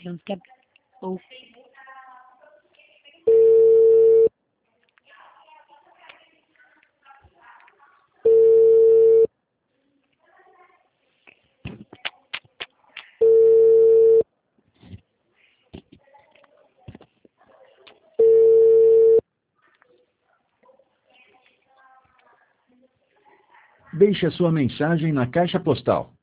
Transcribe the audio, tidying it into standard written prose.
Temos que... Ou... Deixe a sua mensagem na caixa postal